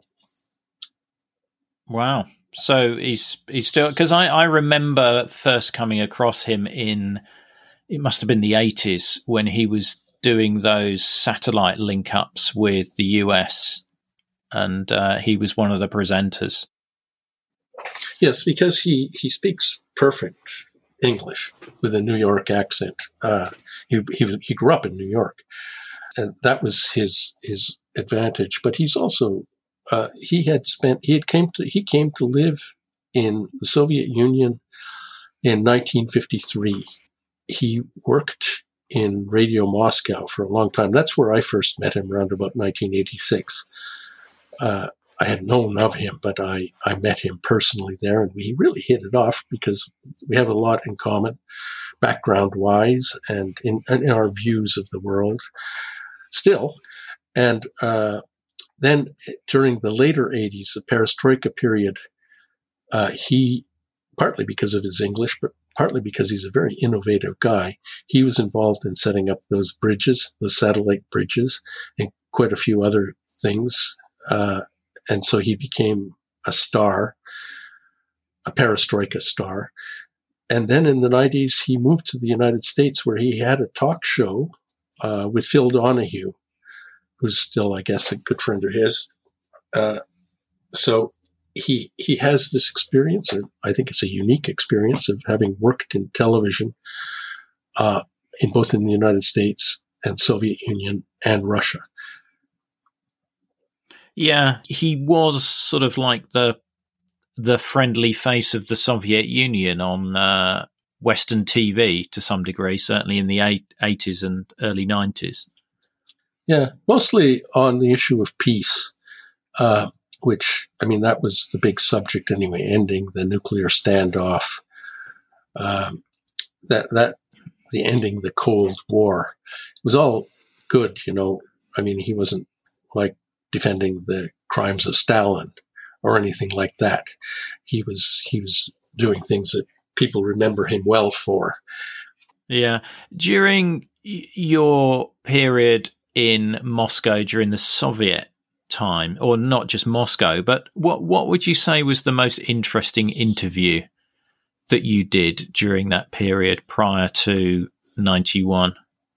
Wow. So he's still, because I remember first coming across him it must have been the 80s, when he was doing those satellite link-ups with the US, and he was one of the presenters. Yes, because he speaks perfect English with a New York accent. He grew up in New York, and that was his advantage. But he's also he came to live in the Soviet Union in 1953. He worked in Radio Moscow for a long time. That's where I first met him, around about 1986. I had known of him, but I met him personally there, and we really hit it off because we have a lot in common, background-wise, and in our views of the world still. And then during the later 80s, the Perestroika period, he, partly because of his English, but partly because he's a very innovative guy, he was involved in setting up those bridges, those satellite bridges, and quite a few other things. And so he became a star, a Perestroika star. And then in the 90s, he moved to the United States, where he had a talk show with Phil Donahue, who's still, I guess, a good friend of his. So he has this experience, and I think it's a unique experience of having worked in television in both in the United States and Soviet Union and Russia. Yeah, he was sort of like the friendly face of the Soviet Union on Western TV to some degree, certainly in the 80s and early 90s. Yeah, mostly on the issue of peace, which, I mean, that was the big subject anyway, ending the nuclear standoff, the ending the Cold War. It was all good, you know. I mean, he wasn't like defending the crimes of Stalin or anything like that. He was doing things that people remember him well for. Yeah. During your period in Moscow during the Soviet time, or not just Moscow, but what would you say was the most interesting interview that you did during that period prior to 91?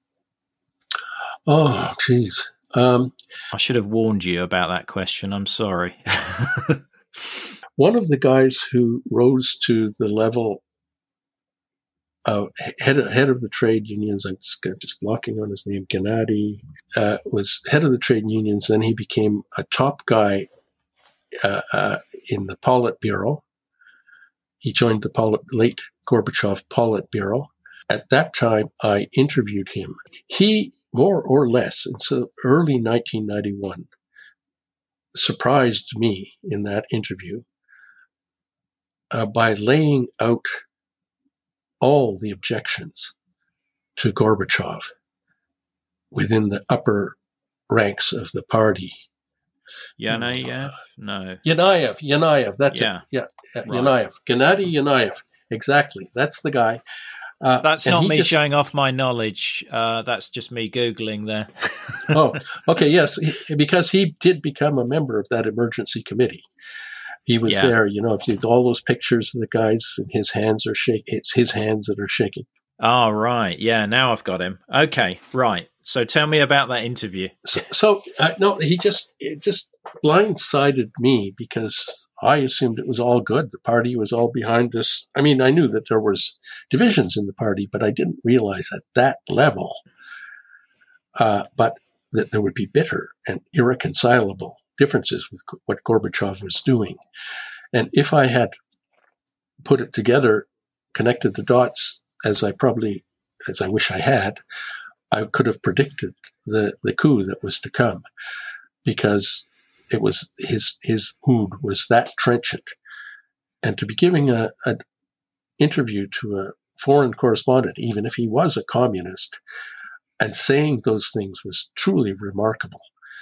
Oh, geez. I should have warned you about that question. I'm sorry. One of the guys who rose to the level of head of the trade unions, I'm just blocking on his name, Gennady, was head of the trade unions. Then he became a top guy in the Politburo. He joined the late Gorbachev Politburo. At that time, I interviewed him. He, more or less, in so early 1991, surprised me in that interview by laying out all the objections to Gorbachev within the upper ranks of the party. Yanayev? No. Yanayev. That's it. Yeah. Right. Yanayev. Gennady Yanayev. Exactly. That's the guy. That's not me showing off my knowledge. That's just me Googling there. Oh, okay. Yes. Because he did become a member of that emergency committee. He was there, you know, if you all those pictures of the guys and his hands are shaking, it's his hands that are shaking. Oh, right. Yeah. Now I've got him. Okay. Right. So tell me about that interview. No, it just blindsided me because I assumed it was all good. The party was all behind this. I mean, I knew that there was divisions in the party, but I didn't realize at that level, but that there would be bitter and irreconcilable differences with what Gorbachev was doing. And if I had put it together, connected the dots as I wish I had, I could have predicted the coup that was to come, because it was his mood was that trenchant. And to be giving an interview to a foreign correspondent, even if he was a communist, and saying those things was truly remarkable.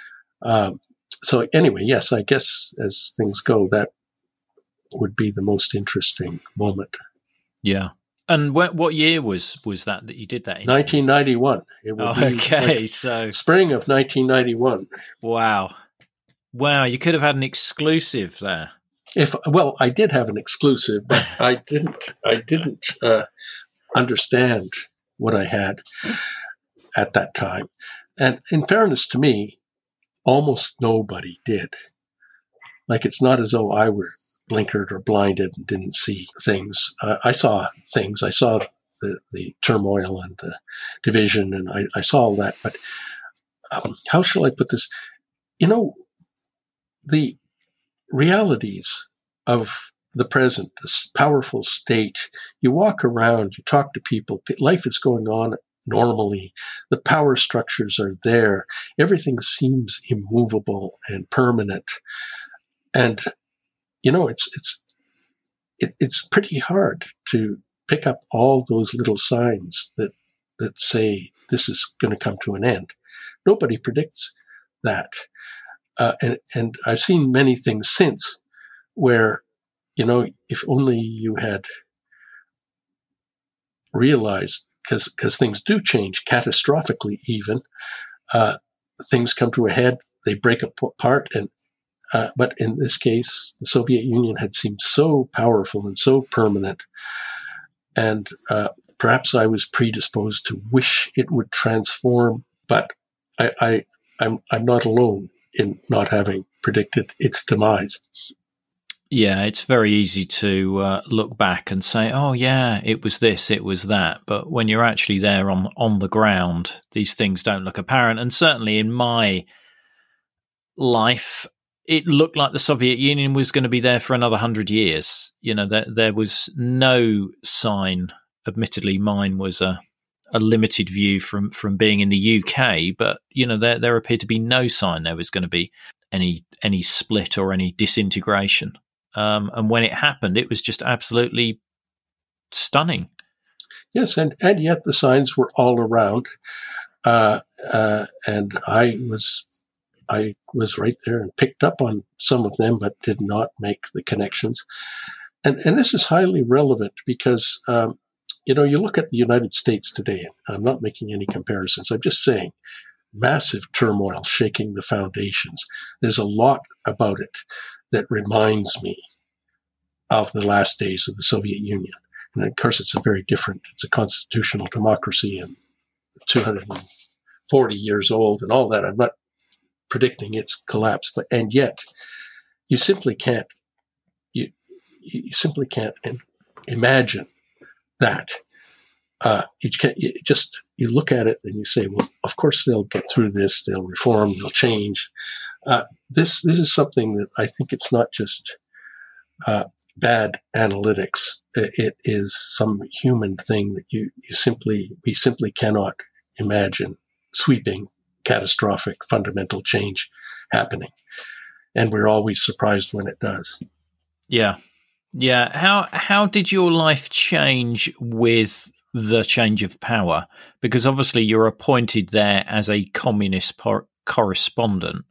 So anyway, yes, I guess as things go, that would be the most interesting moment. Yeah. And what year was that you did that interview? 1991. It would be okay, so spring of 1991. Wow, you could have had an exclusive there. I did have an exclusive, but I didn't understand what I had at that time. And in fairness to me, almost nobody did. Like, it's not as though I were blinkered or blinded and didn't see things. I saw things. I saw the turmoil and the division, and I saw all that. But how shall I put this? You know, the realities of the present, this powerful state, you walk around, you talk to people, life is going on normally, the power structures are there, everything seems immovable and permanent. And, you know, it's pretty hard to pick up all those little signs that say this is going to come to an end. Nobody predicts that. And I've seen many things since where, you know, if only you had realized, because things do change catastrophically even, things come to a head, they break apart, and but in this case, the Soviet Union had seemed so powerful and so permanent, and perhaps I was predisposed to wish it would transform, but I'm not alone in not having predicted its demise. Yeah, it's very easy to look back and say, oh, yeah, it was this, it was that. But when you're actually there on the ground, these things don't look apparent. And certainly in my life, it looked like the Soviet Union was going to be there for another 100 years. You know, there was no sign. Admittedly, mine was a limited view from being in the UK, but, you know, there appeared to be no sign there was going to be any split or any disintegration. And when it happened, it was just absolutely stunning. Yes, and yet the signs were all around, and I was right there and picked up on some of them, but did not make the connections. And this is highly relevant because you look at the United States today. And I'm not making any comparisons. I'm just saying, massive turmoil shaking the foundations. There's a lot about it that reminds me of the last days of the Soviet Union. And of course, it's a constitutional democracy and 240 years old and all that. I'm not predicting its collapse, and yet you simply can't imagine that. You look at it and you say, well, of course they'll get through this, they'll reform, they'll change. This is something that I think it's not just bad analytics. It is some human thing that we simply cannot imagine sweeping, catastrophic, fundamental change happening. And we're always surprised when it does. Yeah. Yeah. How did your life change with the change of power? Because obviously you're appointed there as a communist correspondent.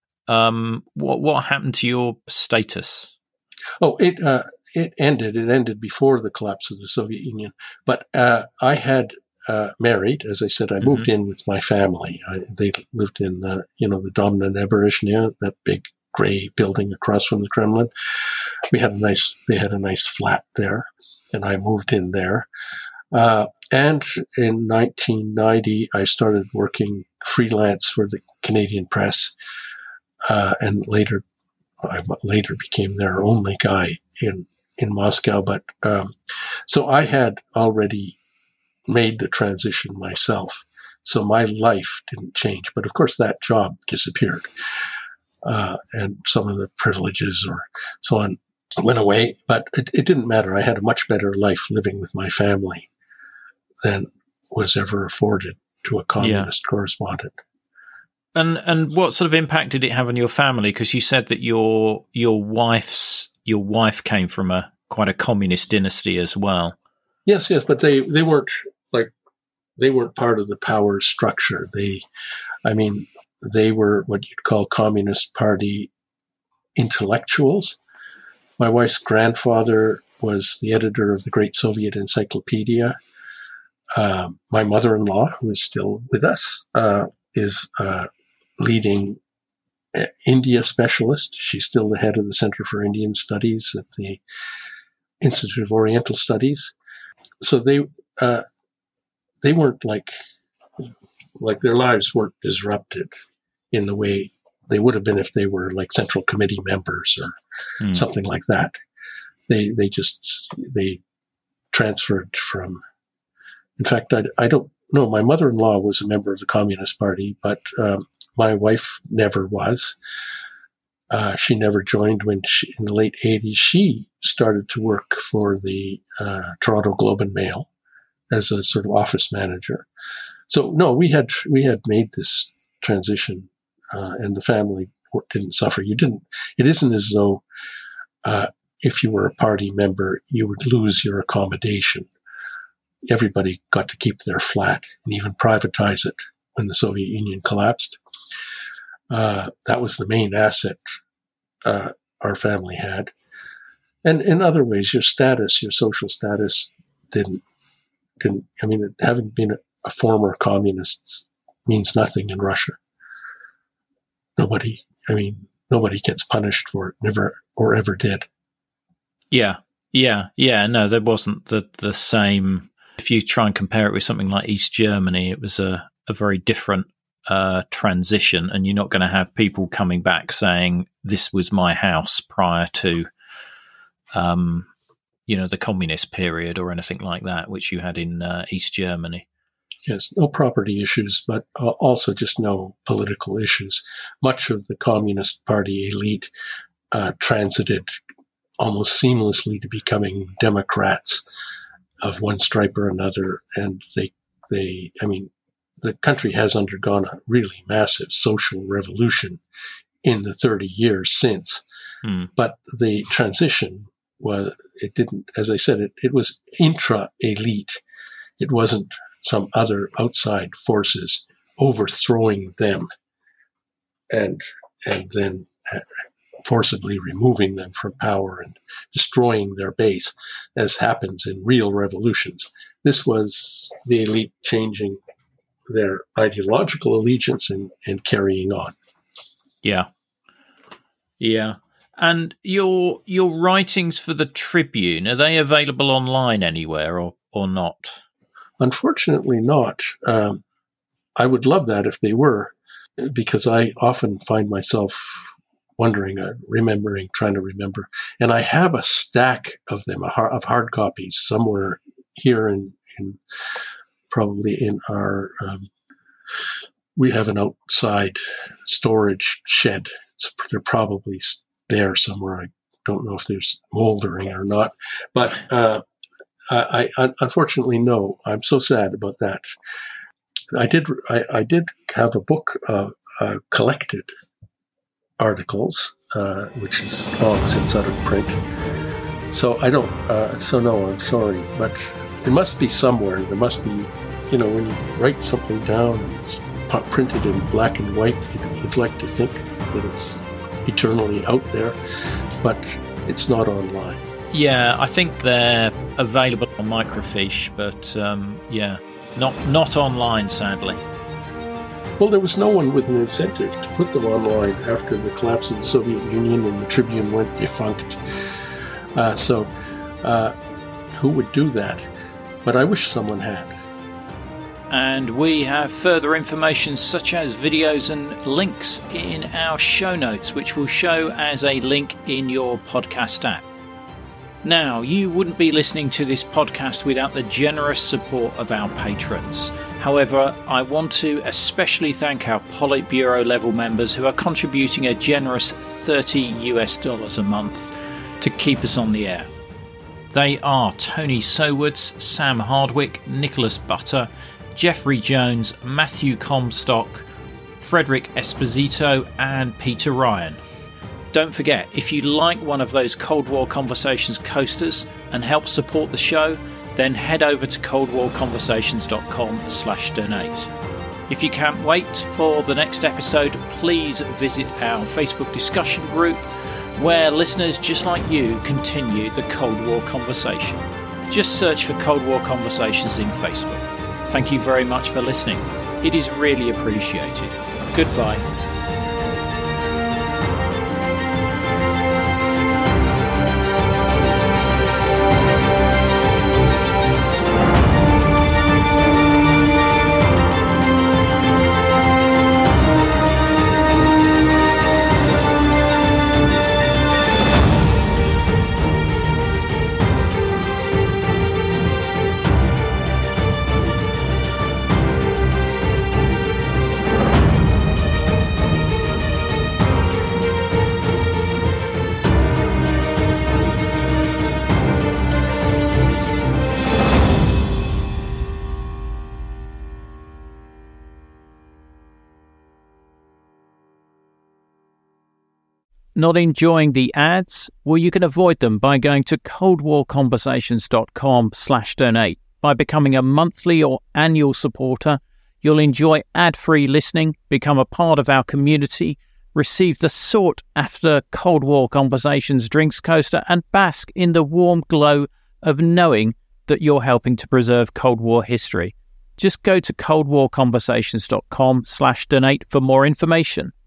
What happened to your status? Oh, it ended. It ended before the collapse of the Soviet Union. But I had married, as I said. I moved in with my family. They lived in the Domna Naberezhnya, that big gray building across from the Kremlin. They had a nice flat there, and I moved in there. And in 1990, I started working freelance for the Canadian Press, and I later became their only guy in Moscow. But so I had already made the transition myself, so my life didn't change. But of course, that job disappeared, and some of the privileges or so on went away. But it didn't matter. I had a much better life living with my family than was ever afforded to a communist correspondent. And what sort of impact did it have on your family? Because you said that your wife came from quite a communist dynasty as well. Yes, but they weren't part of the power structure. They were what you'd call Communist Party intellectuals. My wife's grandfather was the editor of the Great Soviet Encyclopedia. My mother-in-law, who is still with us, is leading India specialist. She's still the head of the Center for Indian Studies at the Institute of Oriental Studies. So they weren't like their lives weren't disrupted in the way they would have been if they were like Central Committee members or something like that. They transferred from. In fact, I don't know. My mother-in-law was a member of the Communist Party, but my wife never was. She never joined in the late 80s. She started to work for the Toronto Globe and Mail as a sort of office manager. So no, we had made this transition, and the family didn't suffer. It isn't as though if you were a party member, you would lose your accommodation. Everybody got to keep their flat and even privatize it when the Soviet Union collapsed. That was the main asset our family had. And in other ways, your social status didn't. Having been a former communist means nothing in Russia. Nobody gets punished for it, never or ever did. Yeah. No, there wasn't the same. If you try and compare it with something like East Germany, it was a very different transition, and you're not going to have people coming back saying, this was my house prior to the communist period or anything like that, which you had in East Germany. Yes, no property issues, but also just no political issues. Much of the Communist Party elite transited almost seamlessly to becoming Democrats of one stripe or another, and the country has undergone a really massive social revolution in the 30 years since. But the transition as I said, it was intra-elite. It wasn't some other outside forces overthrowing them and then forcibly removing them from power and destroying their base, as happens in real revolutions. This was the elite changing their ideological allegiance and carrying on. Yeah. And your writings for the Tribune, are they available online anywhere or not? Unfortunately not. I would love that if they were, because I often find myself wondering, trying to remember. And I have a stack of them, of hard copies, somewhere here in probably in our, we have an outside storage shed. They're probably there somewhere. I don't know if there's moldering or not, but I unfortunately no. I'm so sad about that. I did have a book of collected articles, which is long since out of print. So I don't. So no, I'm sorry, but it must be somewhere. There must be, when you write something down, it's printed in black and white. You'd like to think that it's eternally out there, but it's not online. Yeah, I think they're available on microfiche, but not online, sadly. Well, there was no one with an incentive to put them online after the collapse of the Soviet Union and the Tribune went defunct. So who would do that? But I wish someone had. And we have further information such as videos and links in our show notes, which will show as a link in your podcast app. Now, you wouldn't be listening to this podcast without the generous support of our patrons. However, I want to especially thank our Politburo level members who are contributing a generous $30 a month to keep us on the air. They are Tony Sowards, Sam Hardwick, Nicholas Butter, Jeffrey Jones, Matthew Comstock, Frederick Esposito, and Peter Ryan. Don't forget, if you like one of those Cold War Conversations coasters and help support the show, then head over to coldwarconversations.com/donate. If you can't wait for the next episode, please visit our Facebook discussion group where listeners just like you continue the Cold War conversation. Just search for Cold War Conversations in Facebook. Thank you very much for listening. It is really appreciated. Goodbye. Not enjoying the ads? Well, you can avoid them by going to coldwarconversations.com/donate. By becoming a monthly or annual supporter, you'll enjoy ad-free listening, become a part of our community, receive the sought-after Cold War Conversations drinks coaster, and bask in the warm glow of knowing that you're helping to preserve Cold War history. Just go to coldwarconversations.com/donate for more information.